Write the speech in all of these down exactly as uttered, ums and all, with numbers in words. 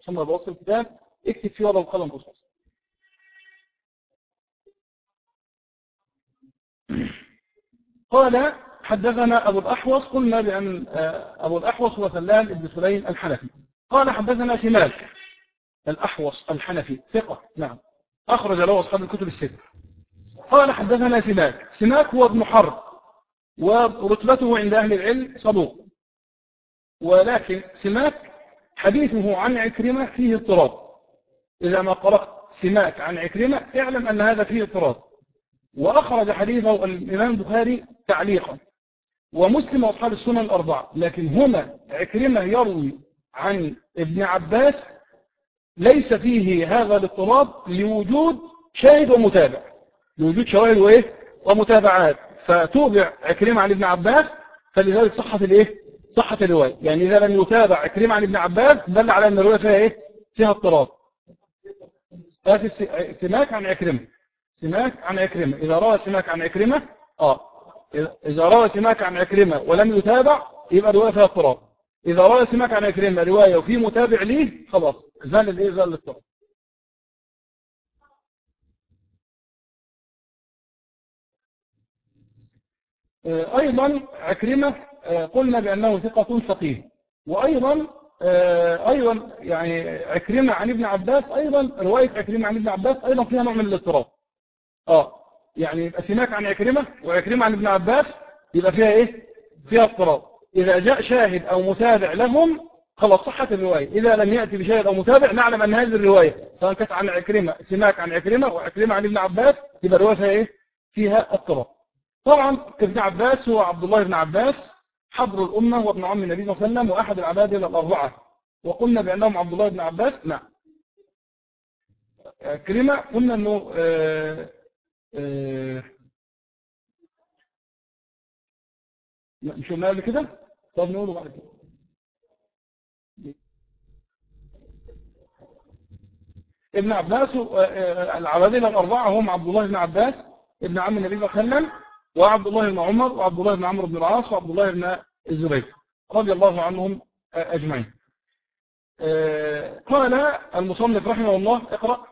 ثم بوصل الكتاب اكتب فيه ورقة وقلم رصاص. قال حدثنا أبو الأحوص، قلنا بأن أبو الأحوص هو سلام بن سليم الحنفي. قال حدثنا سماك الأحوص الحنفي ثقة، نعم، أخرج له أصحاب الكتب الستة. قال حدثنا سماك، سماك هو ابن حرب ورتبته عند أهل العلم صدوق، ولكن سماك حديثه عن عكرمة فيه اضطراب. إذا ما قرأت سماك عن عكرمة اعلم أن هذا فيه اضطراب. وأخرج حديثه الإمام البخاري تعليقا ومسلم وأصحاب السنن الأربعة، لكن هنا عكرمة يروي عن ابن عباس ليس فيه هذا الاضطراب لوجود شاهد ومتابع، لوجود شواهد وإيه ومتابعات، فتوبع عكرمة عن ابن عباس، فلذلك صحة الإيه صحة الرواية. يعني إذا لم يتابع عكرمة عن ابن عباس دل على أن الرواية فيها إيه فيها اضطراب. آسف، سماك عن عكرمة، سماك عن عكرمة. إذا روى سماك عن عكرمة آه إذا روى سماك عن عكرمة ولم يتابع يبقى الرواية فيها اضطراب. إذا روى سماك عن عكرمة رواية وفي متابع ليه خلاص زال الإيه زال الاضطراب. أيضا عكرمة قلنا بأنه ثقة فقيه، وأيضا أيضا يعني عكرمة عن ابن عباس، أيضا رواية عكرمة عن ابن عباس أيضا فيها نوع من الاضطراب. آه يعني يبقى سماك عن عكرمة وعكرمة عن ابن عباس يبقى فيها إيه فيها اضطراب. إذا جاء شاهد أو متابع لهم خلاص صحت الرواية. إذا لم يأتي بشاهد أو متابع نعلم أن هذه الرواية سواء كانت عن عكرمة سماك عن عكرمة وعكرمة عن ابن عباس يبقى الرواية فيها إيه فيها اضطراب. طبعا ابن عباس هو عبد الله بن عباس حبر الأمة وابن عم النبي صلى الله عليه وسلم وأحد العبادلة الأربعة، وقلنا بأنهم عبد الله بن عباس. نعم عكرمة قلنا أنه آه آه مش قلنا قبل كده؟ طب نقوله بعد كده. ابن عباس العبادلة الأربعة هم عبد الله بن عباس ابن عم النبي صلى الله عليه وسلم وعبد الله بن عمر وعبد الله بن عمرو بن العاص وعبد الله بن الزبير رضي الله عنهم أجمعين. قال المصنف رحمه الله اقرأ.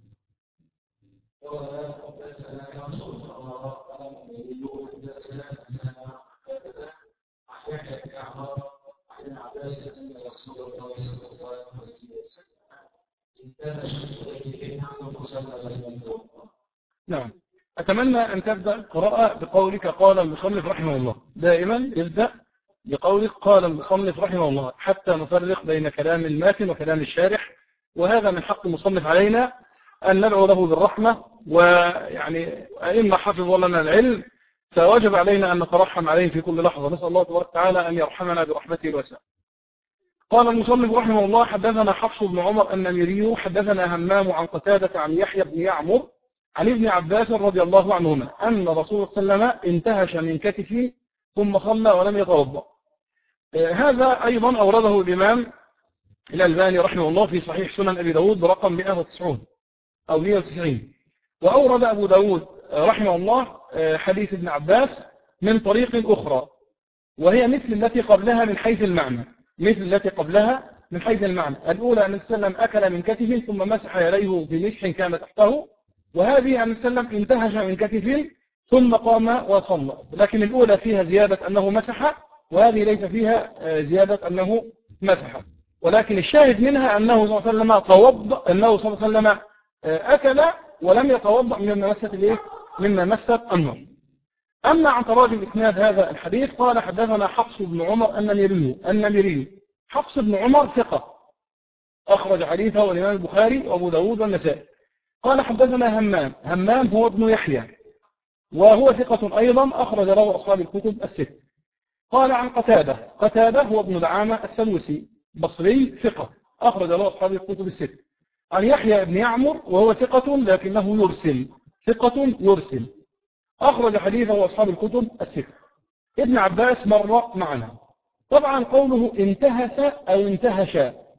نعم أتمنى أن تبدأ قراءة بقولك قال المصنف رحمه الله. دائما يبدأ بقولك قال المصنف رحمه الله حتى نفرق بين كلام الماتن وكلام الشارح، وهذا من حق المصنف علينا أن ندعو له بالرحمة. ويعني أئما حفظوا لنا العلم فوجب علينا أن نترحم عليه في كل لحظة. نسأل الله تبارك وتعالى أن يرحمنا برحمته الواسعة. قال المصنف رحمه الله حدثنا حفص بن عمر النميري حدثنا همام عن قتادة عن يحيى بن يعمر عن ابن عباس رضي الله عنهما أن رسول صلى الله عليه وسلم انتهش من كتفه ثم صلى ولم يتوضأ. هذا أيضا أورده الإمام الألباني رحمه الله في صحيح سنن أبي داود برقم مئة وتسعين أو مئة وتسعين. وأورد أبو داود رحمه الله حديث ابن عباس من طريق أخرى وهي مثل التي قبلها من حيث المعنى، مثل التي قبلها من حيث المعنى. الأولى أن السلم أكل من كتفه ثم مسح يديه بمسح كان تحته، وهذه أن السلم انتهش من كتفه ثم قام وصلى. لكن الأولى فيها زيادة أنه مسح، وهذه ليس فيها زيادة أنه مسح. ولكن الشاهد منها أنه صلى الله عليه وسلم توضأ، أنه صلى الله عليه وسلم أكل ولم يتوضأ مما مست الإيه؟ مما مست النار. أما عن تراجم إسناد هذا الحديث قال حدثنا حفص بن عمر النميري النميري حفص بن عمر ثقة أخرج حديثه الإمام البخاري وأبو داود والنسائي. قال حدثنا همام همام هو ابن يحيى وهو ثقة أيضا أخرج له أصحاب الكتب الست. قال عن قتادة قتادة هو ابن دعامة السدوسي بصري ثقة أخرج له أصحاب الكتب الست. عن يحيى بن يعمر وهو ثقة لكنه يرسل ثقة يرسل أخرج حديثه أصحاب الكتب الست. ابن عباس مر معنا. طبعا قوله انتهس أو انتهش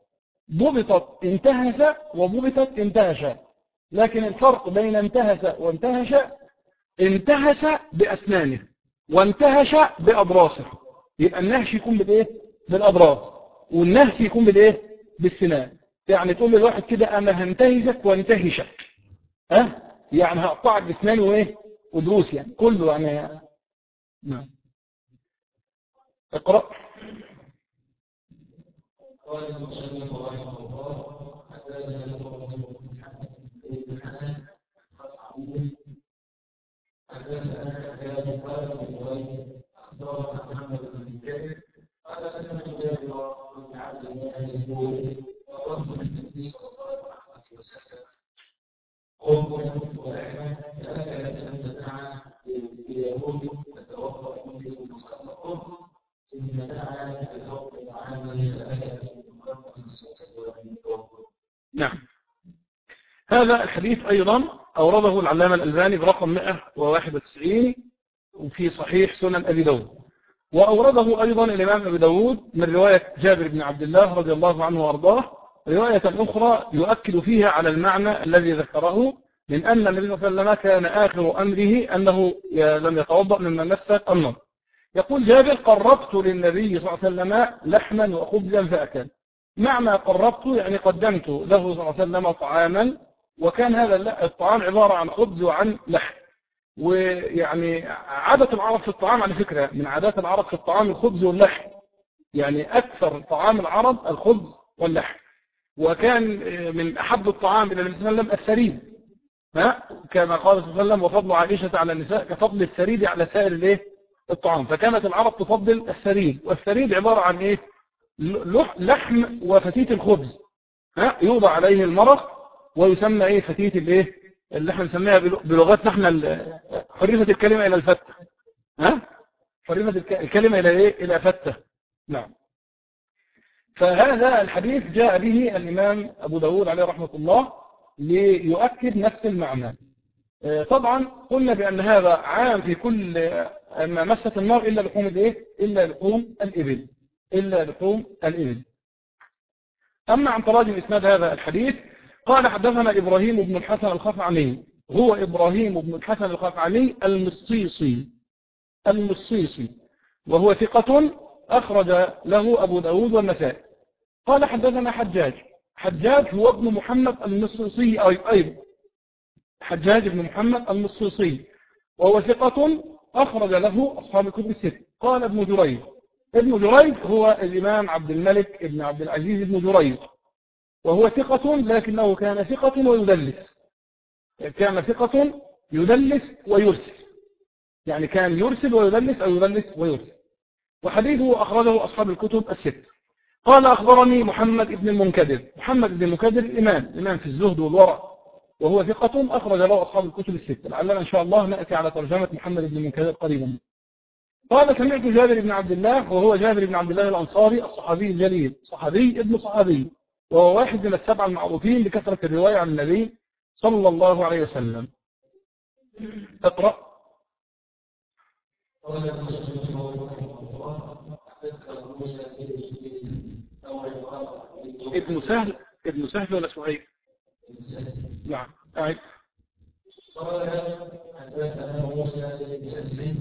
ضبطت انتهس وضبطت انتهش، لكن الفرق بين انتهس وانتهش انتهس بأسنانه وانتهش بأضراسه. يبقى النهش يكون بالإيه؟ بالأضراس، والنهس يكون بالإيه؟ بالسنان. يعني تقول للواحد كده أنا هنتهزك وانتهشك، ها يعني هقطعك بسناني وإيه ودروس، يعني كله يعني. نعم اقرأ. قال المصنف رحمه الله حدثنا بن حسن حدثنا كان قال ابن اخبرنا محمد بن جابر قال سمعت جابر بن عبد الله يقول وقلت النبي صلى الله عليه وسلم قوم ولحما فاكلت ان دعا اليهود فتوضا منه ثم صلى قوم ثم دعا الحكم عاما فاكلت نعم. هذا الحديث أيضا أورده العلامة الألباني برقم مئة وواحد وتسعين وفي صحيح سنن أبي داود، وأورده أيضا الإمام أبي داود من رواية جابر بن عبد الله رضي الله عنه وأرضاه رواية أخرى يؤكد فيها على المعنى الذي ذكره من أن النبي صلى الله عليه وسلم كان آخر أمره أنه لم يتوضأ مما مست النار. يقول جابر قربت للنبي صلى الله عليه وسلم لحما وخبزا فأكل. معنى قربت يعني قدمت له صلى الله عليه وسلم طعاما، وكان هذا الطعام عبارة عن خبز وعن لحم. ويعني عادة العرب في الطعام على فكرة من عادات العرب في الطعام الخبز واللحم، يعني أكثر طعام العرب الخبز واللحم. وكان من أحب الطعام إلى النبي صلى الله عليه وسلم الثريد، ها كما قال صلى الله عليه وسلم وفضل عائشة على النساء كفضل الثريد على سائر الايه الطعام. فكانت العرب تفضل الثريد، والثريد عبارة عن ايه لحم وفتيت الخبز، ها يوضع عليه المرق ويسمى ايه فتيت الايه اللي احنا نسميها بلغتنا احنا حرفت الكلمة الى الفتة، ها حرفت الكلمة الى ايه الى فتة. نعم. فهذا الحديث جاء به الإمام أبو داود عليه رحمة الله ليؤكد نفس المعنى. طبعا قلنا بأن هذا عام في كل ما مست النار إلا لحوم الإيه؟ إلا لحوم الإبل إلا لحوم الإبل. أما عن تراجم إسناد هذا الحديث قال حدثنا إبراهيم بن الحسن الخفعمي، هو إبراهيم بن الحسن الخفعمي المصيصي المصيصي وهو ثقة أخرج له أبو داود والنسائي. قال حدثنا حجاج، حجاج هو ابن محمد المصيصي أيضا، حجاج بن محمد المصيصي وهو ثقة أخرج له أصحاب الكتب الست. قال ابن جريج، ابن جريج هو الإمام عبد الملك ابن عبد العزيز بن جريج، وهو ثقة لكنه كان ثقة ويدلس، كان ثقة يدلس ويرسل، يعني كان يرسل ويدلس أو يدلس ويرسل، وحديثه أخرجه أصحاب الكتب الست. قال أخبرني محمد بن المنكدر، محمد بن المنكدر الإمام الإمام في الزهد والورع، وهو ثقة أخرج له أصحاب الكتب الست. لعلنا إن شاء الله نأتي على ترجمة محمد بن المنكدر قريبا. قال سمعت جابر بن عبد الله، وهو جابر بن عبد الله الأنصاري الصحابي الجليل، صحابي ابن صحابي، وهو واحد من السبعة المعروفين بكثرة الرواية عن النبي صلى الله عليه وسلم. اقرأ. قال ابن سهل ابن سهل ولا سهيل؟ نعم. أعد. قال حدثنا موسى بن سهل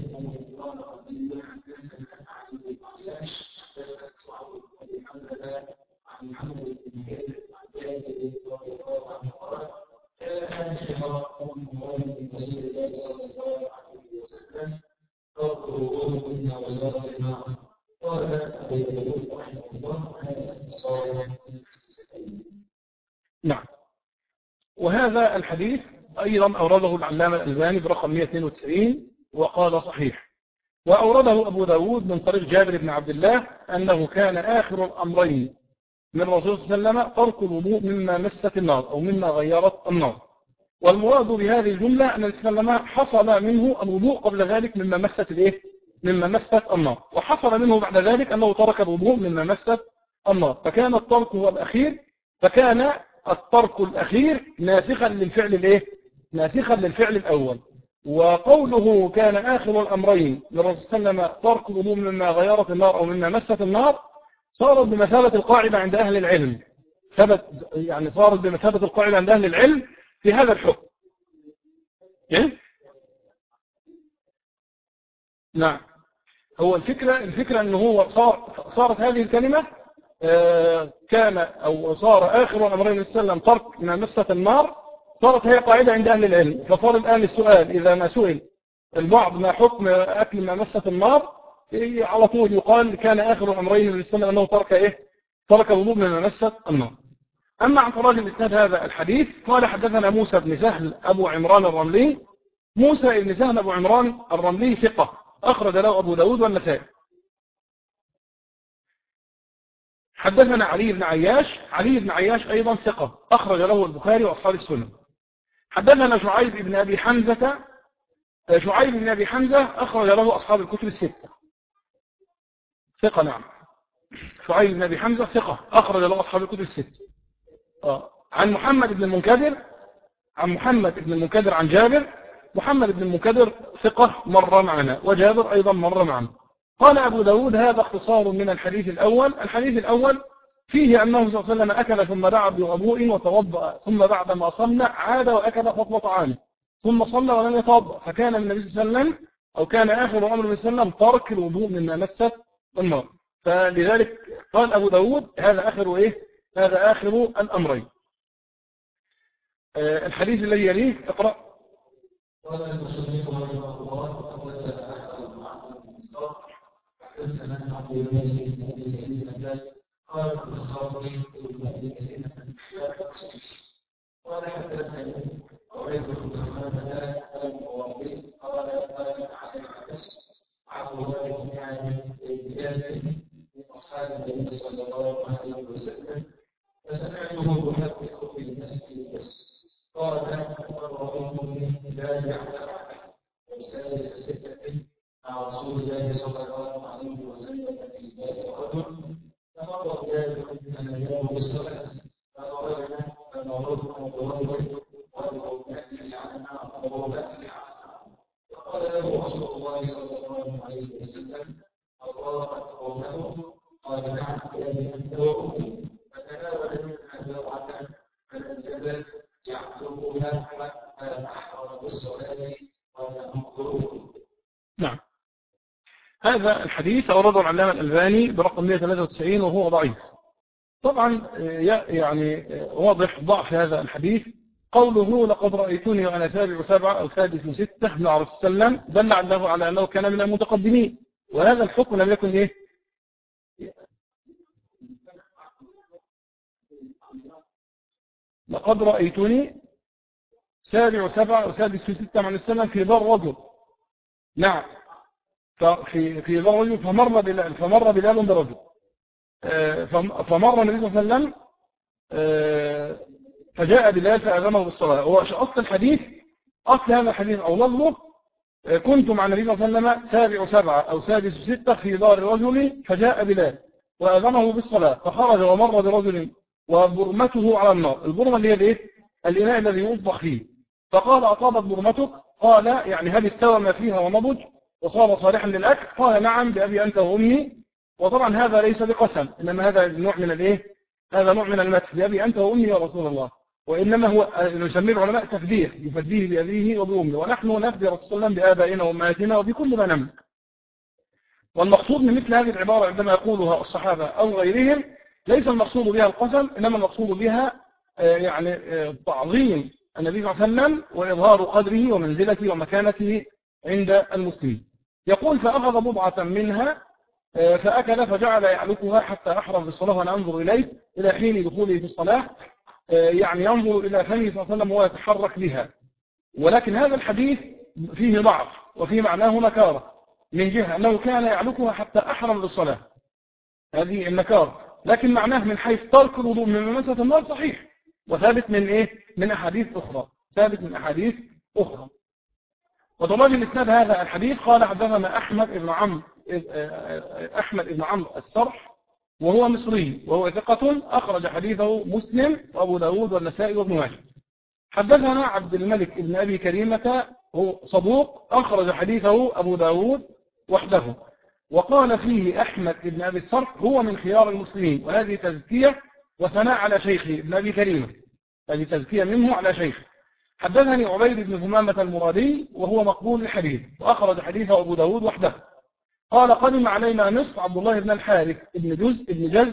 عن محمد بن كثير عن جابر رضي الله عنه قال كان شهر من رسول الله صلى الله عليه وسلم قوله إنا ولا قال أبي داود رحمه الله هذا صالح. نعم. وهذا الحديث أيضا أورده العلامة الألباني برقم مئة واثنين وتسعين وقال صحيح. وأورده أبو داود من طريق جابر بن عبد الله أنه كان آخر الأمرين من الرسول صلى الله عليه وسلم ترك الوضوء مما مست النار أو مما غيرت النار. والمراد بهذه الجملة أن صلى الله عليه وسلم حصل منه الوضوء قبل ذلك مما مست الإيه؟ مما مست النار، وحصل منه بعد ذلك أنه ترك الوضوء مما مست النار، فكان الترك هو الأخير، فكان الترك الأخير ناسخا للفعل الإيه؟ ناسخا للفعل الأول. وقوله كان آخر الأمرين من الرسول صلى الله عليه وسلم ترك الوضوء مما غيرت النار أو مما مست النار صارت بمثابة القاعدة عند أهل العلم، ثبت يعني صارت بمثابة القاعدة عند أهل العلم في هذا الحكم. إيه؟ نعم. هو الفكرة الفكرة أنه هو صار صارت هذه الكلمة كان أو صار آخر الأمرين السلام ترك ما مسة النار، صارت هي قاعدة عند أهل العلم. فصار الآن السؤال إذا ما سئل البعض ما حكم أكل ما مسة النار، على طول يقال كان آخر الأمرين السلام أنه ترك إيه؟ ترك الوضوء من ما مسة النار. أما عن طريق الإسناد هذا الحديث قال حدثنا موسى بن سهل أبو عمران الرملي. موسى بن سهل أبو عمران الرملي ثقة، أخرج له أبو داود والنسائي. حدثنا علي بن عياش. علي بن عياش أيضا ثقة، أخرج له البخاري وأصحاب السنن. حدثنا شعيب بن أبي حمزة. شعيب بن أبي حمزة أخرج له أصحاب الكتب الستة، ثقة. نعم، شعيب بن أبي حمزة ثقة، أخرج له أصحاب الكتب الستة. آه. عن محمد بن المنكدر عن محمد بن المنكدر عن جابر. محمد بن المنكدر ثقة مر معنا، وجابر أيضا مر معنا. قال أبو داود هذا اختصار من الحديث الأول. الحديث الأول فيه أنه صلى الله عليه وسلم أكل ثم دعا بوضوء وتوضأ، ثم بعدما صلى عاد وأكل فضل طعامه، ثم صلى ولم يتوضأ، فكان من النبي صلى الله عليه وسلم أو كان آخر أمر النبي صلى الله عليه وسلم ترك الوضوء مما مست النار. فلذلك قال أبو داود هذا آخر إيه؟ هذا آخر الأمرين. آه الحديث الذي يليه اقرأ. قال المسلمين رحمه الله حدثنا عبد الملك بن ابي الهلال قال البخاري قال حدثنا عبيد بن حمامه المواقيت قال قال عن انس عبد الله بن عامر بن جابر من اصحاب النبي صلى الله عليه وسلم فسمعته يحدث في المسجد بس قال رايته لا يعزم عنه وسادس سته مع رسول الله صلى الله عليه وسلم في ذات رجل فمر ذلك من اليوم بالصلاه فخرجنا فمررنا برجل والموتى عنها وموتى عنها فقال له رسول الله صلى الله عليه وسلم اطاقت قومه قال نعم يا انت وامي فتناول منها جرعه فلم تزل يعقلها حتى احرم بالصلاه وننظره. نعم، هذا الحديث أورده العلامة الألباني برقم مئة وثلاثة وتسعين وهو ضعيف. طبعا يعني واضح ضعف هذا الحديث. قوله لقد رأيتني وأنا سابع سبعة أو سادس ستة مع رسول الله صلى الله عليه وسلم دل على على أنه كان من المتقدمين، وهذا الحكم لم يكن إيه؟ لقد رأيتني سابع سبعة أو سادس ستة مع رسول الله في دار رجل. نعم، في في رجل فمر بلال فمر بلال برجل فمر النبي صلى الله عليه وسلم فجاء بلال فأذنه بالصلاة. هو أصل الحديث أصل هذا الحديث أو لفظه كنت مع النبي صلى الله عليه وسلم سابع سبعة أو سادس ستة في دار رجل فجاء بلال وأذنه بالصلاة فخرج ومر برجل وبرمته على النار. البرمة اللي هي الايه؟ الإناء الذي يطبخ فيه. فقال أطابت برمتك؟ قال يعني هل استوى ما فيها ونضج وصار صالحا للأكل؟ قال نعم بأبي أنت وأمي. وطبعا هذا ليس بقسم، إنما هذا نوع من الإيه؟ هذا نوع من المدح، بأبي أنت وأمي يا رسول الله. وإنما هو نسميه العلماء تفديه، يفديه بأبيه وبأمه، ونحن نفدي رسول الله بآبائنا وأمهاتنا وبكل ما نملك. والمقصود من مثل هذه العبارة عندما يقولها الصحابة أو غيرهم ليس المقصود بها القسم، إنما المقصود بها يعني تعظيم النبي صلى الله عليه وسلم وإظهار قدره ومنزلته ومكانته عند المسلمين. يقول فأخذ بضعة منها فأكل فجعل يعلقها حتى أحرم بالصلاة وأنا أنظر إليه إلى حين دخوله في الصلاة، يعني ينظر إلى فمه صلى الله عليه وسلم وهو يتحرك بها. ولكن هذا الحديث فيه ضعف وفي معناه نكارة من جهة أنه كان يعلقها حتى أحرم بالصلاة، هذه النكارة، لكن معناه من حيث ترك الوضوء من ممسة النار صحيح، وثابت من إيه؟ من أحاديث أخرى، ثابت من أحاديث أخرى. وطبعا الإسناد هذا الحديث قال حدثنا أحمد بن عمرو أحمد بن عمرو السرح وهو مصري وهو ثقة، أخرج حديثه مسلم وأبو داود والنسائي وابن ماجه. حدثنا عبد الملك بن أبي كريمة هو صدوق، أخرج حديثه أبو داود وحده. وقال فيه أحمد بن أبي السرح هو من خيار المسلمين، وهذه تزكية وثناء على شيخه ابن أبي كريمة، هذه تزكية منه على شيخه. حدثني عبيد بن همامة المرادي وهو مقبول الحديث، وأخرج حديثه أبو داود وحده. قال قدم علينا مصر عبد الله بن الحارث بن جز بن جز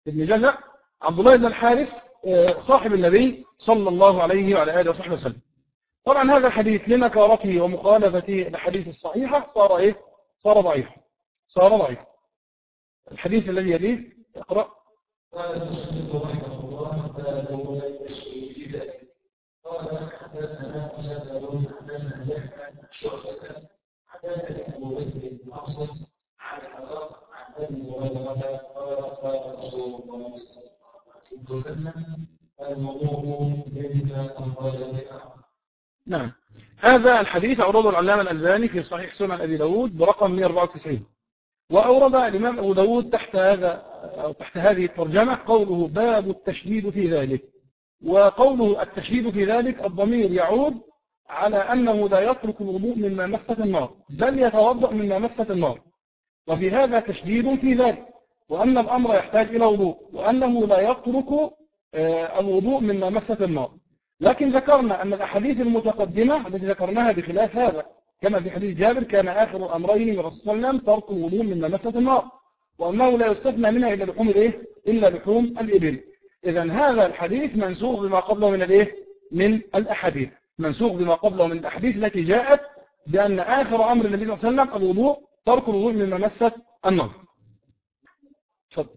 بن جزع عبد الله بن الحارث صاحب النبي صلى الله عليه وعلى آله وصحبه وسلم. طبعا هذا الحديث لنكارته ومخالفته الحديث الصحيحة صار إيه؟ صار ضعيف صار ضعيف. الحديث الذي يليه اقرأ. قال المسلم رحمه الله باب لا يشرك في ذلك. قال حدثنا مسدد حدثنا يحيى شعبة حدثني أبو بكر بن أصد عن الحضر عن أبي هريرة قال قال رسول الله صلى الله عليه وسلم الموضوع بين أموال. نعم، هذا الحديث أورده العلامة الألباني في صحيح سنن أبي داود برقم مئة وأربعة وتسعين، وأورد الإمام أبو داود تحت هذا أو تحت هذه الترجمة قوله باب التشديد في ذلك. وقوله التشديد في ذلك الضمير يعود على أنه لا يترك الوضوء مما مست النار بل يتوضأ مما مست النار، وفي هذا تشديد في ذلك، وأن الأمر يحتاج إلى وضوء، وأنه لا يترك الوضوء مما مست النار. لكن ذكرنا أن الأحاديث المتقدمة التي ذكرناها بخلاف هذا، كما في حديث جابر كان آخر الأمرين من الرسول صلى الله عليه وسلم ترك الوضوء مما مست النار، وأنه لا يستثنى منها إلا لحوم الإيه؟ إلا لحوم الإبل. إذن هذا الحديث منسوخ بما قبله من الإيه؟ من الأحاديث، منسوخ بما قبله من الأحاديث التي جاءت بأن آخر أمر النبي صلى الله عليه وسلم الوضوء ترك الوضوء مما مست النار. تفضل.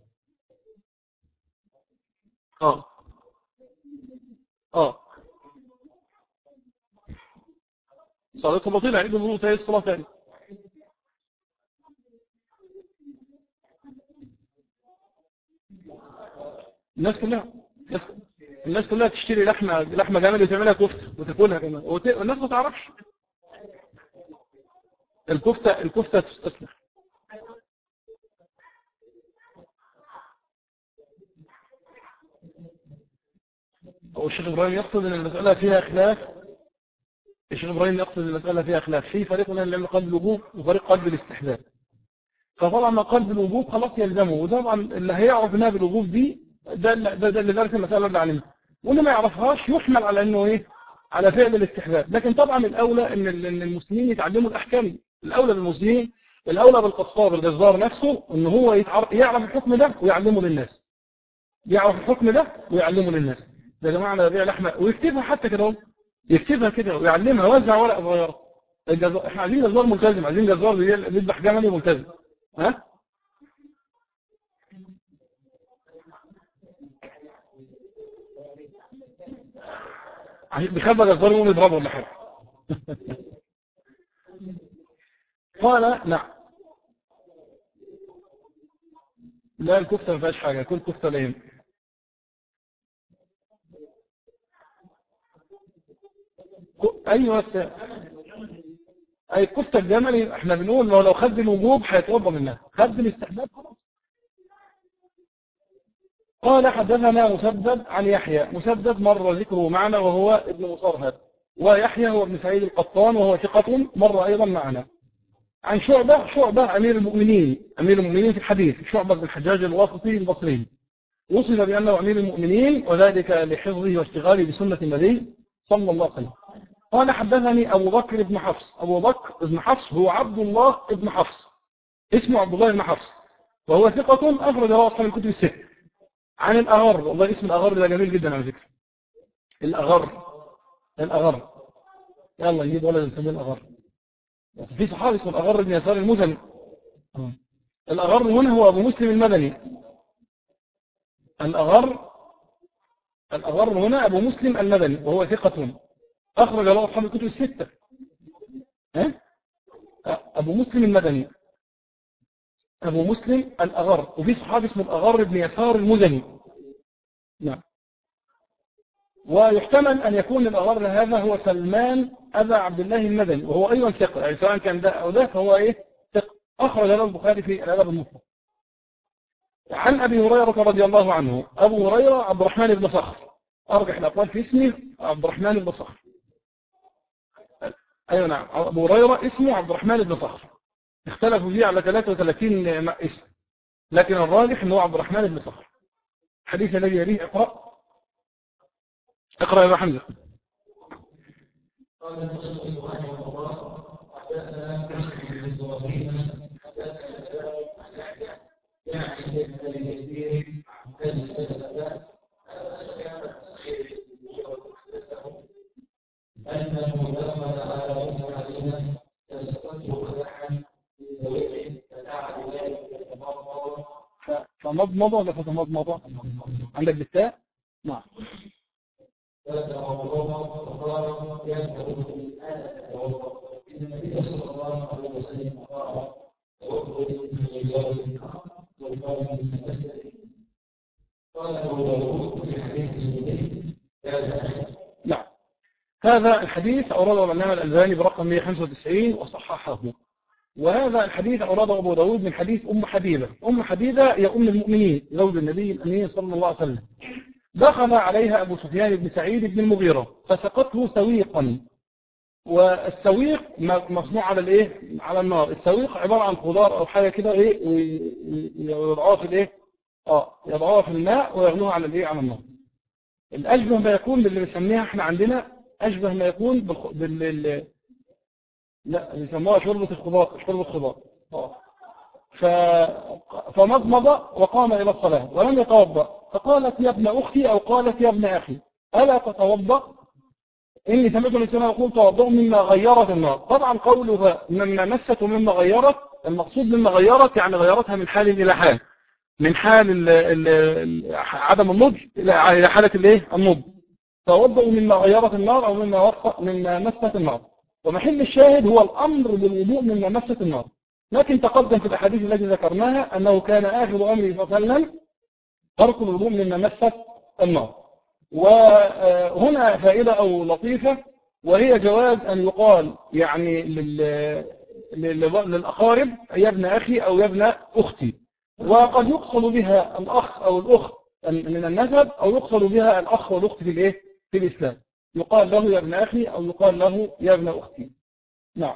آه آه صلاته بطيئة، عيد الوضوء تهي الصلاة ثاني. الناس كلها الناس كلها تشتري لحمة لحمة جمل وتعملها كفتة وتاكلها كمان، والناس ما تعرفش الكفتة الكفتة تستسلخ. أو الشيخ إبراهيم يقصد أن المسألة فيها خلاف. الشيخ إبراهيم يقصد المسألة فيها خلاف، في فريق من اللي قلب الوجوب وفريق قلب الاستحباب. فطبعا ما قلب الوجوب خلاص يلزمه، وطبعا اللي هيعرف انها بالوجوب دي ده ده ده اللي درس المسألة اللي علمها، واللي ما يعرفهاش يحمل على انه ايه؟ على فعل الاستحباب. لكن طبعا الاولى ان المسلمين يتعلموا الاحكام، الاولى بالمسلمين الاولى بالقصاب الجزار نفسه ان هو يعرف الحكم ده ويعلمه للناس، يعرف الحكم ده ويعلمه للناس. ده يا جماعه انا ببيع لحمه، ويكتبها حتى كده، يكتبها كده ويعلمها، وزع ورقه صغيره. الجزار احنا عايزين جزار ملتزم، عايزين جزار بيذبح جملي ملتزم. ها بيخبى جزار يقوم يضربه ولا حاجه. قال نعم، لا الكفته ما فيهاش حاجه، كل كفته لين. ايوه اي الكفته الجملي احنا بنقول لو لو خد الوجوب هيتوضا منها، خد الاستحباب خلاص. قال حدثنا مسدد عن يحيى، مسدد مر ذكره معنا وهو ابن مصرهد، ويحيى هو ابن سعيد القطان وهو ثقة مر أيضا معنا. عن شعبة، شعبة أمير المؤمنين، أمير المؤمنين في الحديث، شعبة بن الحجاج الواسطي البصري، وصف بأنه أمير المؤمنين وذلك لحفظه واشتغاله بسنة النبي صلى الله عليه وسلم. قال حدثني أبو بكر بن حفص، أبو بكر بن حفص هو عبد الله بن حفص، اسمه عبد الله بن حفص، وهو ثقة أخرج له أصحاب الكتب الست. عن الأغر، والله اسم الأغر ده جميل جدا على فكرة. الأغر الأغر يلا نجيب ولد نسميه الأغر. في صحابي اسمه الأغر بن يسار المزني. الأغر هنا هو أبو مسلم المدني. الأغر الأغر هنا أبو مسلم المدني وهو ثقة أخرج له أصحاب الكتب الستة. ها؟ أبو مسلم المدني، أبو مسلم الأغر، وفي صحابي اسمه الأغر بن يسار المزني. نعم. ويحتمل أن يكون الأغر هذا هو سلمان أبا عبد الله المدني، وهو أيضا ثقة، يعني سواء كان ده أو ده فهو إيه؟ ثقة. أخرج له البخاري في الأدب المفرد. عن أبي هريرة رضي الله عنه، أبو هريرة عبد الرحمن بن صخر، أرجح الأقوال في اسمه عبد الرحمن بن صخر. أيوة نعم، أبو هريرة اسمه عبد الرحمن بن صخر، اختلفوا فيه على ثلاثة وثلاثين اسم، لكن الراجح أنه عبد الرحمن بن صخر. حديث الذي يليه اقرأ اقرأ يا حمزة. قال المسلم رحمه الله حدثنا مسلم بن ابراهيم حدثنا يعني ابن الكثير الذي سلك سكان صحيح أنه دخل على أم علينا تسقطه قدحا بزوجه فدعا بذلك فتمضمض فمضمضة ولا فتمضمضة؟ عندك بالتاء؟ نعم. فتمضمض فقال ينتهي الآن توضأ النبي صلى الله عليه وسلم قال توضأ من غير والقول من المسجد قال أبو داود في حديث جبريل هذا نعم. هذا الحديث أورده الإمام الألباني برقم مئة وخمسة وتسعين وصححه. وهذا الحديث أورده أبو داود من حديث أم حبيبة. أم حبيبة هي أم المؤمنين زوج النبي الأمين صلى الله عليه وسلم. دخل عليها أبو سفيان بن سعيد بن المغيرة فسقته سويقا. والسويق مصنوع على الايه؟ على النار. السويق عبارة عن خضار أو حاجة كده ايه ويضعوها في الايه؟ اه يضعوها في الماء ويغلوها على الايه؟ على النار. الأشبه ما يكون باللي بنسميها احنا عندنا أشبه ما يكون بالخ... بال لا بيسموها شوربة الخضار شوربة خضار اه ف... فمضمض وقام إلى الصلاة ولم يتوضأ فقالت يا ابن أختي أو قالت يا ابن أخي ألا تتوضأ إني سمعت الإنسان يقول توضأ مما غيرت النار. طبعا قوله مما مست ومما غيرت المقصود مما غيرت يعني غيرتها من حال إلى حال من حال ال ال عدم النضج إلى حالة الايه النضج. توضأ مما غيرت النار أو مما وص مما مست النار. ومحل الشاهد هو الأمر بالوضوء مما مست النار. لكن تقدم في الأحاديث التي ذكرناها أنه كان آخر أمره صلى الله عليه وسلم ترك الوضوء مما مست النار. وهنا فائدة أو لطيفة وهي جواز أن يقال يعني للأقارب يا ابن أخي أو يا ابن أختي. وقد يقصد بها الأخ أو الأخت من النسب أو يقصد بها الأخ والأخت في الإيه؟ في الإسلام. يقال له يا ابن أخي أو يقال له يا ابن أختي. نعم.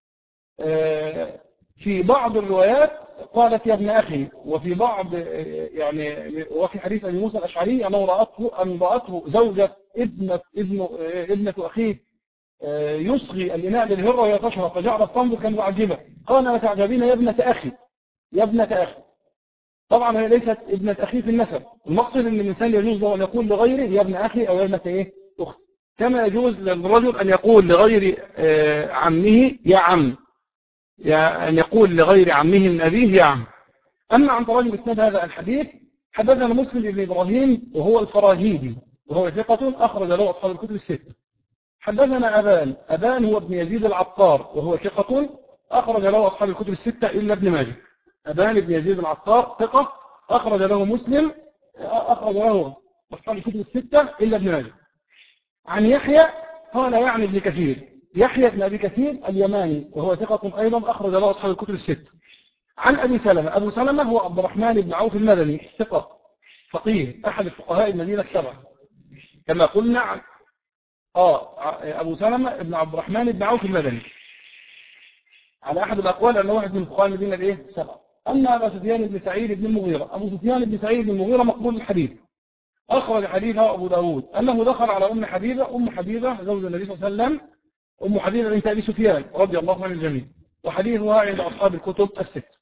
في بعض الروايات قالت يا ابن أخي وفي بعض يعني وفي حديث أبي موسى الأشعري أنه رأته أن رأته زوجة ابنة ابن ابنة أخيه يصغي الإناء للهرة وهي تشرب فجعلت تنظر كان معجبة قال لا تعجبين يا ابنة أخي يا ابنة أخي. طبعا هي ليست ابنة أخي في النسب. المقصد أن الإنسان يجوز له أن يقول لغيره يا ابن أخي أو يا ابنة إيه أخت كما يجوز للرجل أن يقول لغير عمه يا عم يا أن يقول لغير عمه من أبيه يا عم. أما عن طريق إسناد هذا الحديث حدثنا مسلم بن إبراهيم وهو الفراهيدي وهو ثقة أخرج له أصحاب الكتب الستة. حدثنا أبان أبان هو ابن يزيد العطار وهو ثقة أخرج له أصحاب الكتب الستة إلا ابن ماجه. أبان بن يزيد العطار ثقة أخرج له مسلم أخرج له أصحاب الكتب الستة إلا ابن ماجه. عن يحيى قال يعني ابن كثير يحيى بن أبي كثير اليماني وهو ثقة أيضا أخرج له أصحاب الكتب الستة. عن أبي سلمة أبو سلمة هو عبد الرحمن بن عوف المدني ثقة فقيه أحد الفقهاء المدينة السبعة كما قلنا عن آه أبو سلمة بن عبد الرحمن بن عوف المدني على أحد الأقوال أنه واحد من فقهاء المدينة الإيه السبعة. أما أبو سفيان بن سعيد بن المغيرة أبو سفيان بن سعيد بن المغيرة مقبول الحديث أخرج حديثه أبو داود أنه دخل على أم حبيبة أم حبيبة زوج النبي صلى الله عليه وسلم أم حبيبة بنت أبي سفيان رضي الله عن الجميع وحديثها عند أصحاب الكتب الست.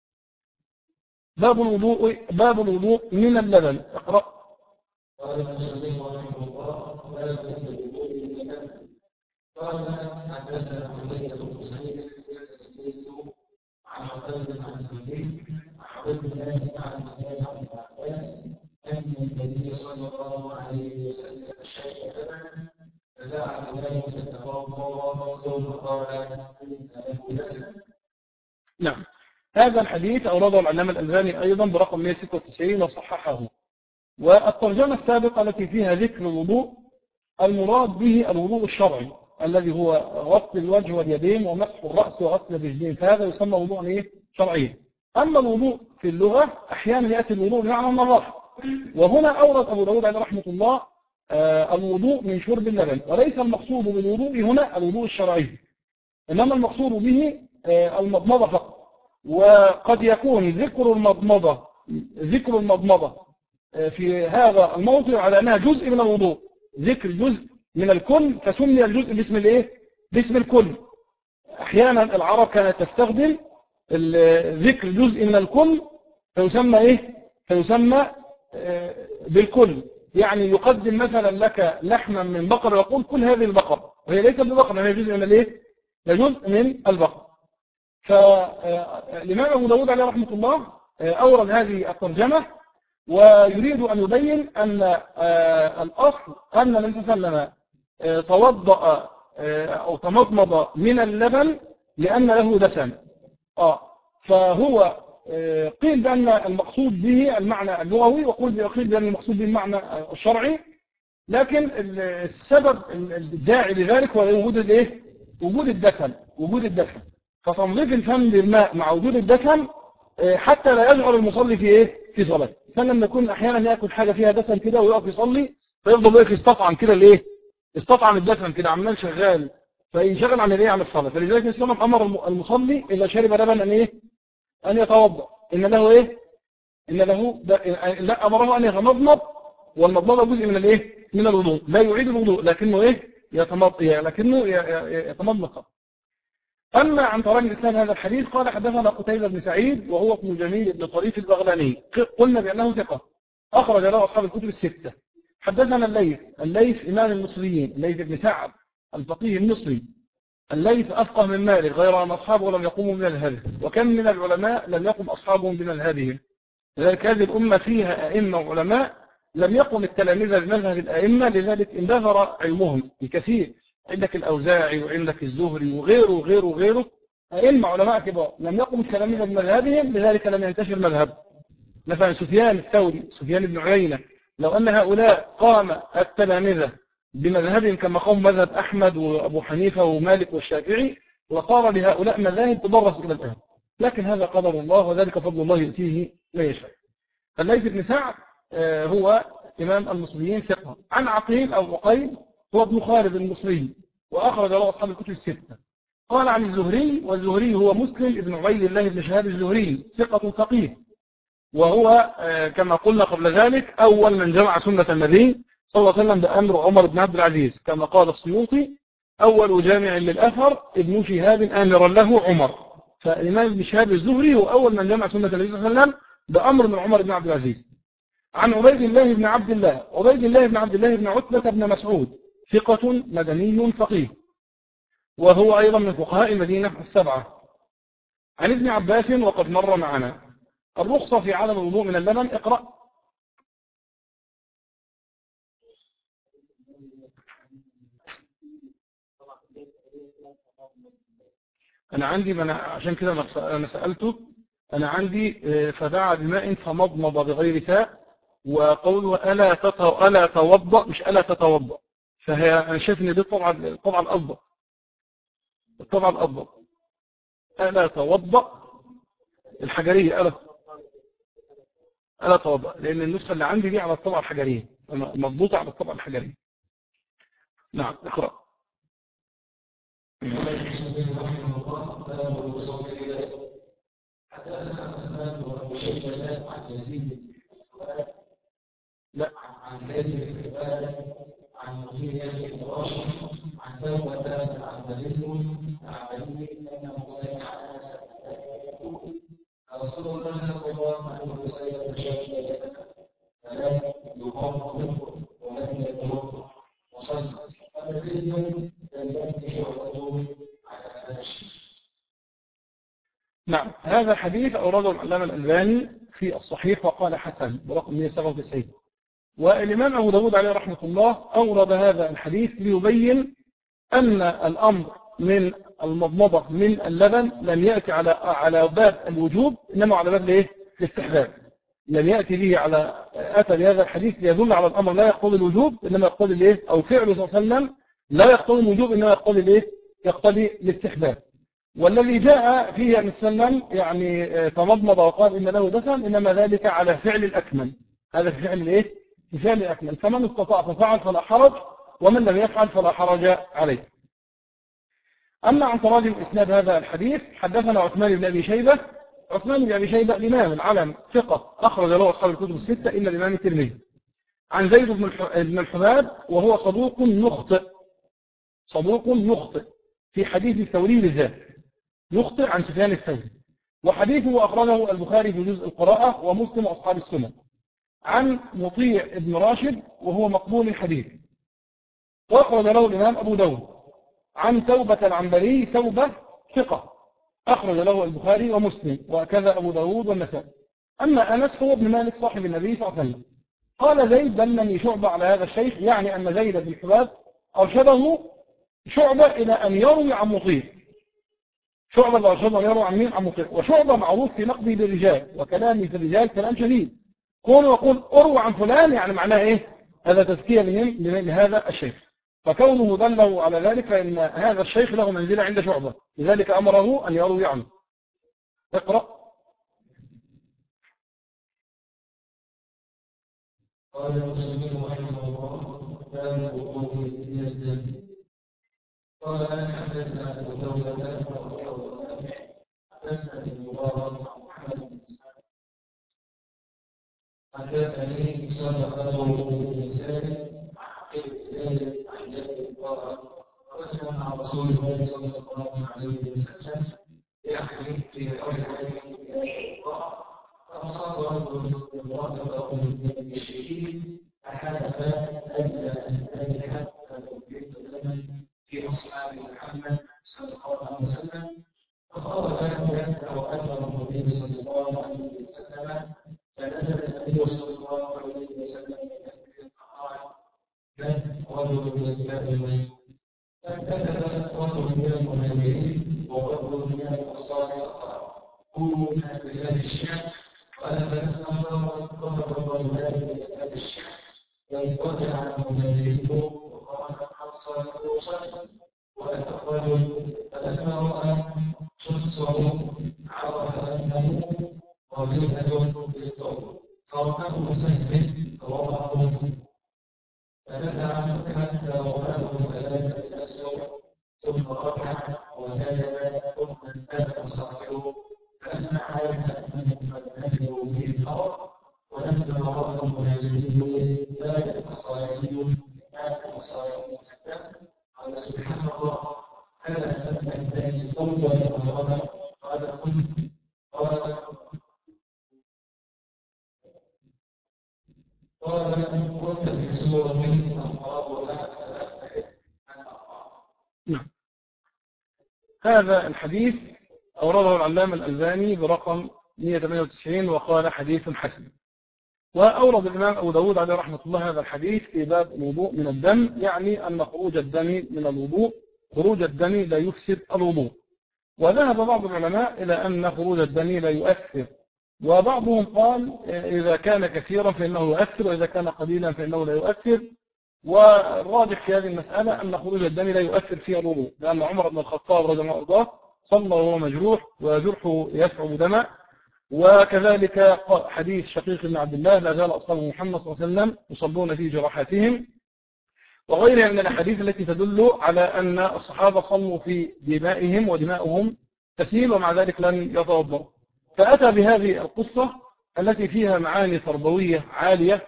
باب الوضوء باب الوضوء من اللبن. اقرأ. قال المسلمين رحمه الله باب الوضوء من اللبن. قال حدثنا حميد بن سعيد عن عقيل عن سعيد عن عبد الله عن عن عباس أن النبي صلى الله عليه وسلم شرب لبنا فدعا بذلك فتوضأ ثم قال نعم. هذا الحديث أورده العلامة الألباني أيضا برقم مئة وستة وتسعين وصححه. والترجمة السابقة التي فيها ذكر الوضوء المراد به الوضوء الشرعي الذي هو غسل الوجه واليدين ومسح الرأس وغسل الرجلين فهذا يسمى وضوء ايه شرعي. أما الوضوء في اللغة أحيانا يأتي الوضوء بمعنى النظافة وهنا أورد أبو داود عليه رحمة الله آه الوضوء من شرب اللبن وليس المقصود بالوضوء هنا الوضوء الشرعي إنما المقصود به آه المضمضة فقط. وقد يكون ذكر المضمضة ذكر المضمضة آه في هذا الموضوع على أنها جزء من الوضوء ذكر جزء من الكل فسمي الجزء باسم الايه باسم الكل. أحيانا العرب كانت تستخدم ذكر جزء من الكل فيسمى ايه فيسمى بالكل، يعني يقدم مثلا لك لحما من بقر ويقول كل هذه البقر، وهي ليست ببقر، هي جزء من الايه؟ جزء من البقر. فالإمام أبو داود عليه رحمة الله أورد هذه الترجمة، ويريد أن يبين أن الأصل أن النبي صلى الله عليه وسلم توضأ أو تمضمض من اللبن لأن له دسم. آه فهو قيل بأن المقصود به المعنى اللغوي، وقيل بأن المقصود به المعنى الشرعي، لكن السبب الداعي لذلك هو وجود الايه؟ وجود الدسم، وجود الدسم. فتنظيف الفم بالماء مع وجود الدسم حتى لا يشعر المصلي في ايه؟ في صلاة. الانسان لما يكون احيانا ياكل حاجه فيها دسم كده ويقف يصلي، فيفضل واقف يستطعم كده الايه؟ يستطعم الدسم كده، عمال شغال، فينشغل عن الايه؟ عن الصلاه. فلذلك السلام امر المصلي اذا شرب لبن ان ايه؟ ان يتوضا. ان له ايه؟ ان له لا، امره ان يتمضمض، والمضمضه جزء من الايه؟ من الوضوء، لا يعيد الوضوء، لكنه ايه؟ يتمضمض، لكنه يتمضمض. أما عن طريق الإسلام هذا الحديث قال حدثنا قتيبة بن سعيد وهو ابن جميل بن طريف البغلاني، قلنا بأنه ثقة أخرج له أصحاب الكتب الستة. حدثنا الليث، الليث إمام المصريين، الليث بن سعد الفقيه المصري. الليث أفقه من مالك، غير أن أصحابه لم يقوموا بمذهبه، وكم من العلماء لم يقم أصحابهم بمذهبهم. لذلك هذه الأمة فيها أئمة وعلماء لم يقم التلاميذ بمذهب الأئمة، لذلك اندثر علمهم الكثير. عندك الأوزاعي وعندك الزهري وغيره وغيره وغيره، أئمة علماء كبار لم يقم التلاميذ بمذهبهم، لذلك لم ينتشر مذهب. مثلا سفيان الثوري، سفيان بن عيينة، لو أن هؤلاء قام التلاميذ بمذهبهم كما قام مذهب أحمد وأبو حنيفة ومالك والشافعي، لصار لهؤلاء مذاهب تدرس إلى الآن. لكن هذا قدر الله، وذلك فضل الله يؤتيه ما يشاء. الليث بن سعد هو إمام المصريين ثقة. عن عقيل أو عقيل هو ابن خالد المصري، وأخرج له أصحاب الكتب الستة. قال عن الزهري، والزهري هو مسلم ابن عبيد الله بن شهاب الزهري، ثقة فقيه، وهو كما قلنا قبل ذلك أول من جمع سنة النبي صلى الله عليه وسلم بأمر عمر بن عبد العزيز، كما قال السيوطي أول جامع للأثر ابن شهاب آمرا له عمر. فالإمام ابن شهاب الزهري هو أول من جمع سنة النبي صلى الله عليه وسلم بأمر من عمر بن عبد العزيز. عن عبيد الله بن عبد الله، عبيد الله بن عبد الله بن عتبة بن مسعود، ثقة مدني فقيه، وهو أيضا من فقهاء المدينة السبعة. عن ابن عباس وقد مر معنا. الرخصة في عدم الوضوء من اللبن. اقرأ. أنا عندي من عشان كده أنا سألته، أنا عندي فدعا بماء فمضمض بغير تاء، وقوله ألا تتو... ألا توضأ مش ألا تتوضأ، فهي أنا شايف إن دي الطبعة الطبعة الأضبط، الطبعة الأضبط ألا توضأ الحجرية، ألا ألا توضأ، لأن النسخة اللي عندي دي على الطبعة الحجرية، مضبوطة على الطبعة الحجرية. نعم اقرأ. لا عن زيد بن حبان عن مغيرة بن راشد عن توبة عن بليل عن بليل أنه سمع أنس رسول الله صلى الله عليه وسلم شهد فلم يقرب ولم يتوضأ وصلى فبليل لم ينتهي الوضوء على نفسه. نعم، هذا الحديث أورده العلامة الألباني في الصحيح وقال حسن برقم مئة وسبعة وتسعين. والإمام أبو داود عليه رحمة الله أورد هذا الحديث ليبين أن الأمر من المضمضة من اللبن لم يأتي على على باب الوجوب، إنما على باب الايه؟ الاستحباب. لم يأتي به على أتى بهذا الحديث ليدل على الأمر لا يقتضي الوجوب إنما يقتضي الايه؟ أو فعله صلى الله عليه وسلم لا يقتضي الوجوب إنما يقتضي الايه؟ يقتضي الاستحباب. والذي جاء فيه أن سلم يعني تمضمض وقال إن له دسم، إنما ذلك على فعل الأكمل، هذا في فعل الايه؟ في فعل الأكمل. فمن استطاع ففعل فلا حرج، ومن لم يفعل فلا حرج عليه. أما عن تراجم إسناد هذا الحديث، حدثنا عثمان بن أبي شيبة. عثمان بن أبي شيبة الإمام العلم ثقة أخرج له أصحاب الكتب الستة إلا الإمام الترمذي. عن زيد بن الحباب وهو صدوق يخطئ، صدوق يخطئ في حديث الثوري بالذات، يخطئ عن سفيان الثوري، وحديثه أخرجه البخاري في جزء القراءة ومسلم وأصحاب السنن. عن مطيع ابن راشد وهو مقبول الحديث. وأخرج له الإمام أبو داود عن توبة العنبري توبة ثقة، أخرج له البخاري ومسلم وكذا أبو داود والنسائي. أما أنس هو ابن مالك صاحب النبي صلى الله عليه وسلم. قال زيد دلني شعبة على هذا الشيخ، يعني أن زيد بن حباب أرشده شعبة إلى أن يروي عن مطيع. شعبة اللي أرشده أن يروي عن مين؟ عن مطيع. وشعبة معروف في نقده للرجال وكلامه في الرجال كلام شديد. كونه يقول أروى عن فلان يعني معناه إيه؟ هذا تزكية لهذا الشيخ. فكونه دله على ذلك فإن هذا الشيخ له منزلة عند شعبة، لذلك أمره أن يروي عنه. اقرأ. قال المسلمين رحمه الله كان وقوفه من الدم. قال حدثنا ابو داود وابو حدثنا المبارك محمد بن اسحاق حدثني صدقه بن سالم عن ابي عن جابر قال رجل مع رسول الله صلى الله عليه وسلم يحمل في ارض الله فأصاب رجل امرأته من المشركين فحلف ألا أنتهي حتى أبيت دما في أصحاب محمد صلى الله عليه وسلم. فقال له يدفع أجر النبي صلى الله عليه وسلم. فنزل النبي صلى الله عليه وسلم فقال من رجل من الكافرين فكتب رجل من المهاجرين ورجل من الأنصار فقال قولوا من رجال الشام وأنا ظهر الله لأهل الشام وانقطع المهاجرين وقال حصل وصل وأتقبل فلما رأى شخصه عرف أنه رجل بالطول فرآه سهل فوضعه فنزع حتى رآه ثلاثة الأسود ثم ركع وسجد ثم انتبه صاحبه فلما علم أنهم قد نزلوا به الأرض ولما رأى المهاجرين ذلك الصالحين ذلك الصالحين قال سبحان الله هذا لم تنتهي قوة الأمراض قال كنت قال قال كنت في سورة من الأمراض ولا نعم. هذا الحديث أورده العلامة الألباني برقم مئة وثمانية وتسعين وقال حديث حسن. وأورد الإمام أبو داود عليه رحمة الله هذا الحديث في باب الوضوء من الدم، يعني أن خروج الدم من الوضوء خروج الدم لا يفسد الوضوء. وذهب بعض العلماء إلى أن خروج الدم لا يؤثر، وبعضهم قال إذا كان كثيرا فإنه يؤثر وإذا كان قليلا فإنه لا يؤثر. والراجح في هذه المسألة أن خروج الدم لا يؤثر فيها الوضوء، لأن عمر بن الخطاب رضي الله عنه صلى وهو مجروح وجرحه يسعب دما. وكذلك حديث شقيق بن عبد الله لا زال أصحاب محمد صلى الله عليه وسلم يصلون في جراحاتهم، وغيرها من الأحاديث التي تدل على أن الصحابة صلوا في دمائهم ودماؤهم تسيل ومع ذلك لن يتوضأوا. فأتى بهذه القصة التي فيها معاني تربوية عالية،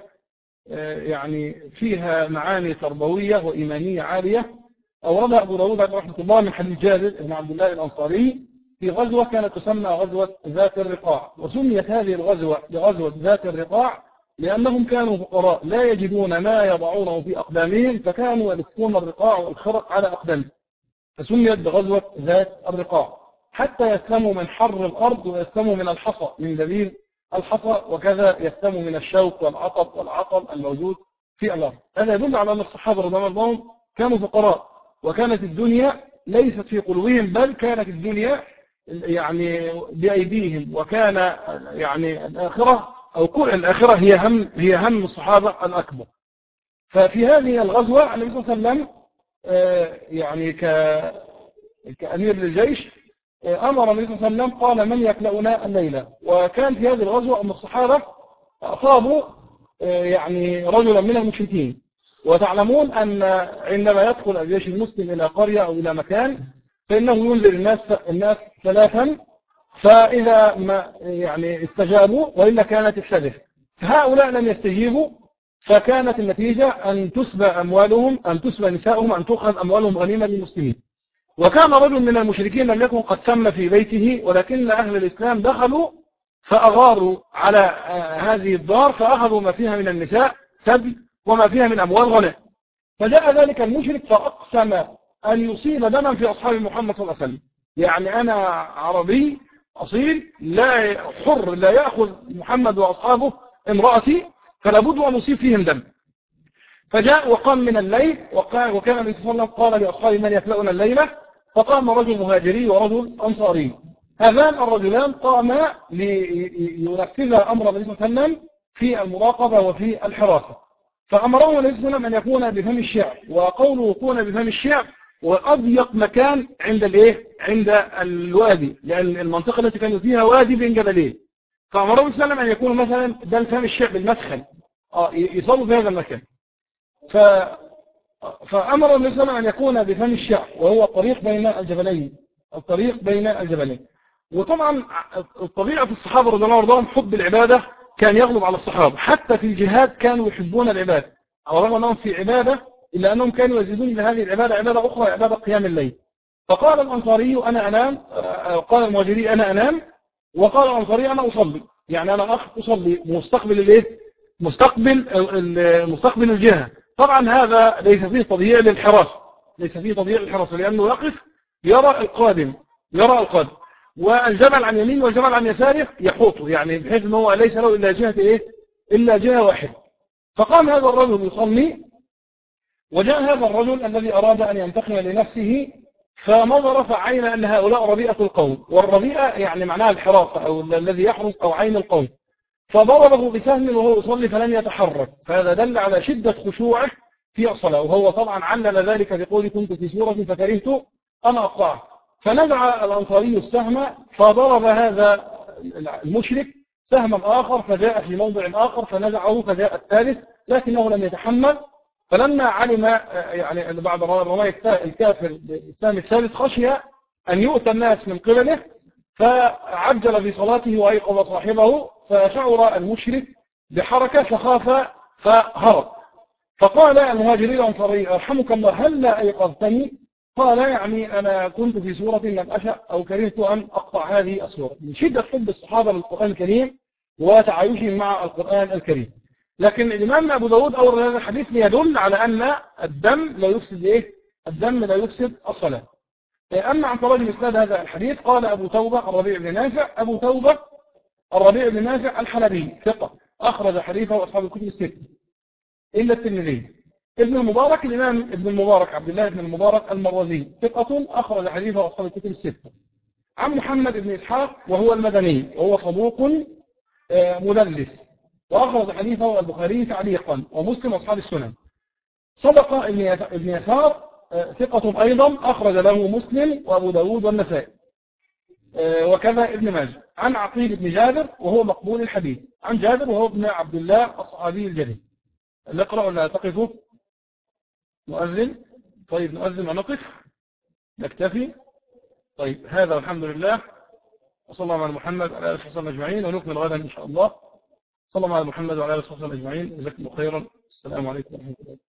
يعني فيها معاني تربوية وإيمانية عالية. أوردها أبو داود عليه رحمة الله من حديث جابر بن عبد الله الأنصاري في غزوة كانت تسمى غزوة ذات الرقاع. وسميت هذه الغزوة بغزوة ذات الرقاع لأنهم كانوا فقراء لا يجدون ما يضعونه في أقدامهم، فكانوا يلفون الرقاع والخرق على أقدامهم، فسميت بغزوة ذات الرقاع حتى يسلموا من حر الأرض ويسلموا من الحصى من دليل الحصى، وكذا يسلموا من الشوك والعطب والعطل الموجود في الأرض. هذا يدل على أن الصحابة رضي الله عنهم كانوا فقراء، وكانت الدنيا ليست في قلوبهم بل كانت الدنيا يعني بأيديهم، وكان يعني الآخرة أو كل الآخرة هي هم هي هم الصحابة الأكبر. ففي هذه الغزوة النبي صلى الله عليه وسلم يعني كأمير للجيش أمر النبي صلى الله عليه وسلم قال من يكلأنا الليلة. وكان في هذه الغزوة أن الصحابة أصابوا يعني رجلا من المشركين. وتعلمون أن عندما يدخل الجيش المسلم إلى قرية أو إلى مكان فإنه ينذر الناس الناس ثلاثا، فإذا ما يعني استجابوا وإلا كانت الشذف. فهؤلاء لم يستجيبوا، فكانت النتيجة أن تسبى أموالهم أن تسبى نساؤهم أن تؤخذ أموالهم غنيمة للمسلمين. وكان رجل من المشركين لم يكن قد تم في بيته، ولكن أهل الإسلام دخلوا فأغاروا على هذه الدار فأخذوا ما فيها من النساء سبي وما فيها من أموال غنائم. فجاء ذلك المشرك فأقسم أن يصيب دما في أصحاب محمد صلى الله عليه وسلم. يعني أنا عربي أصيل لا حر لا يأخذ محمد وأصحابه امرأتي، فلا بد أن نصيب فيهم دم. فجاء وقام من الليل، وكان النبي صلى الله عليه وسلم قال لأصحابه من يكلؤنا الليلة، فقام رجل مهاجري ورجل أنصاري. هذان الرجلان قاما لينفذ أمر النبي صلى الله عليه وسلم في المراقبة وفي الحراسة. فأمره النبي صلى الله عليه وسلم أن يكون بفم الشعب، وقوله يكون بفم الشعب وأضيق مكان عند الايه عند الوادي، لأن المنطقة التي كانوا فيها وادي بين جبلين. فأمره النبي صلى الله عليه وسلم أن يكون مثلا ده الفم الشعب المدخل، اه يصلوا في هذا المكان. ف فأمر النبي صلى الله عليه وسلم أن يكون بفم الشعب، وهو الطريق بين الجبلين، الطريق بين الجبلين. وطبعا طبيعة الصحابة رضي الله عنهم حب العبادة كان يغلب على الصحابة، حتى في الجهاد كانوا يحبون العبادة، على الرغم أنهم في عبادة إلا أنهم كانوا يزيدون لهذه العبادة عبادة أخرى، عبادة قيام الليل. فقال الأنصاري أنا أنام، قال المهاجري أنا أنام، وقال الأنصاري أنا أصلي. يعني أنا أخ أصلي مستقبل الإيه؟ مستقبل مستقبل الجهة. طبعا هذا ليس فيه تضييع للحراسة، ليس فيه تضييع للحراسة، لأنه يقف يرى القادم، يرى القادم، والجبل عن يمين والجبل عن يساره يحوطه، يعني بحيث أنه هو ليس له إلا جهة إيه؟ إلا جهة واحدة. فقام هذا الرجل يصلي، وجاء هذا الرجل الذي أراد أن ينتقم لنفسه، فنظر فعين أن هؤلاء ربيئة القوم، والربيئة يعني معناها الحراسة أو الذي يحرس أو عين القوم، فضربه بسهم وهو يصلي فلم يتحرك. فهذا دل على شدة خشوعه في الصلاة، وهو طبعا علل ذلك بقول كنت في سورة فكرهت أن أقطعه. فنزع الأنصاري السهم فضرب هذا المشرك سهما آخر، فجاء في موضع آخر فنزعه فجاء الثالث، لكنه لم يتحمل. فلما علم يعني بعد رمي الكافر بالسهم الثالث خشي أن يؤتى الناس من قبله، فعجل في صلاته وأيقظ صاحبه، فشعر المشرك بحركة فخاف فهرب. فقال المهاجري الأنصاري أرحمك الله هل لا أيقظتني؟ قال يعني أنا كنت في سورة لم أشأ أو كرهت أن أقطع هذه السورة، من شدة حب الصحابة للقرآن الكريم وتعايشهم مع القرآن الكريم. لكن الإمام أبو داود أورد هذا الحديث ليدل على أن الدم لا يفسد إيه؟ الدم لا يفسد الصلاة. أما عن تراجم إسناد هذا الحديث قال أبو توبة الربيع بن نافع، أبو توبة الربيع بن نافع الحلبي ثقة أخرج حديثه أصحاب الكتب الستة إلا الترمذي. ابن المبارك الإمام ابن المبارك عبد الله بن المبارك المروزي ثقة أخرج حديثه أصحاب الكتب الستة. عن محمد بن إسحاق وهو المدني وهو صدوق مدلس، وأخرج حديثه البخاري تعليقا ومسلم وأصحاب السنن. صدق ابن يسار ثقة أيضا أخرج له مسلم وأبو داود والنسائي، وكذا ابن ماجه. عن عقيل بن جابر وهو مقبول الحديث، عن جابر وهو ابن عبد الله الصحابي الجليل. نقرأ ولا تقفوا؟ نؤذن؟ طيب نؤذن ونقف؟ نكتفي؟ طيب هذا والحمد لله، وصلى الله على محمد وعلى آله وصحبه أجمعين، ونكمل غدا إن شاء الله. صلى الله على محمد وعلى آله وصحبه أجمعين، جزاكم الله خيرا. السلام عليكم ورحمة الله.